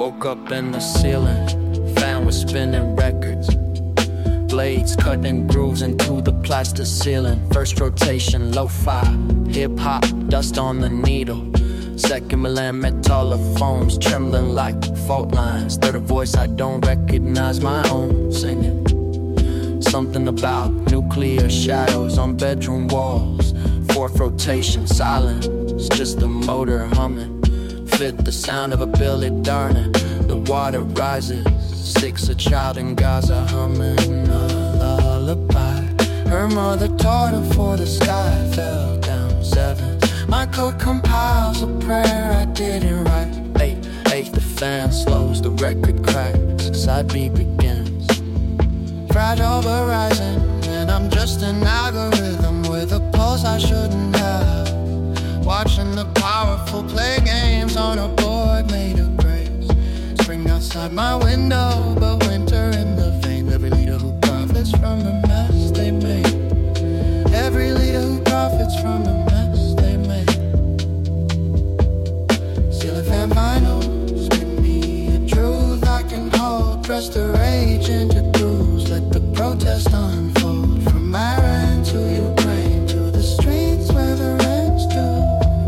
Woke up in the ceiling, fan was spinning records. Blades cutting grooves into the plaster ceiling. First rotation, lo-fi, hip-hop, dust on the needle. Second Milan metallophones trembling like fault lines. Third a voice I don't recognize my own singing. Something about nuclear shadows on bedroom walls. Fourth rotation, silence, just the motor humming. Fifth, the sound of a Billy Darden. The water rises. Six, a child in Gaza humming a lullaby. Her mother taught her for the sky fell down. Seven, my code compiles a prayer I didn't write. Eight, the fan slows, the record cracks. Side B begins. Fragile but rising, and I'm just an algorithm with a pulse I shouldn't have. Watching the powerful play games on a board made of grapes. Spring outside my window, but winter in the vein. Every leader who profits from the mess they make. Every leader who profits from the mess they make. Ceiling fan vinyl, spin me a truth I can hold. Press the rage into grooves, let the protest unfold. From Iran to Ukraine, to the streets where the rent's due.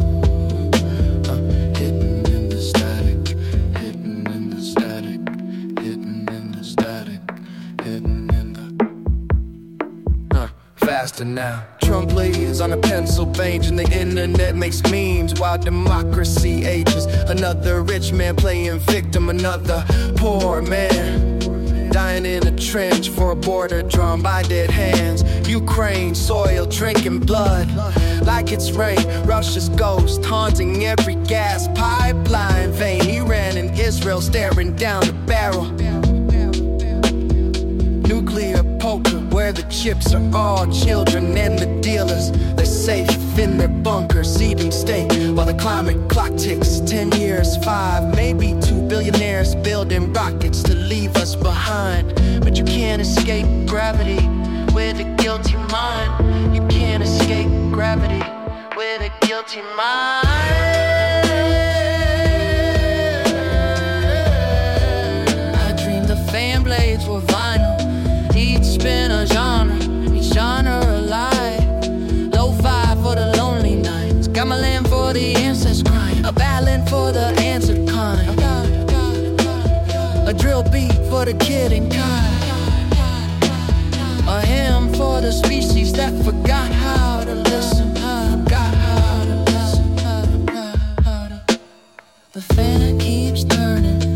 Hidden in the static, hidden in the static, hidden in the static, hidden in the faster now. Trump leads on a pencil bench and the internet makes memes while democracy ages. Another rich man playing victim, another poor man dying in a trench for a border drawn by dead hands. Ukraine soil drinking blood like it's rain. Russia's ghost haunting every gas pipeline vein. Iran and Israel staring down the barrel. Nuclear poker where the chips are all children and the dealers. They're safe in their bunkers, eating steak while the climate clock ticks. 10 years, 5, maybe 2 billionaires building rockets to leave us behind. But you can't escape gravity with a guilty mind. You can't escape gravity with a guilty mind. I dreamed the fan blades were vinyl. Each spin a genre, each genre alive. Lo-fi for the lonely nights. Gamelan for the ancestors crying. A ballad for the answered kind. A drill beat for the kid in kind. A hymn for the species that forgot how to listen. Forgot how to listen. The fan keeps turning.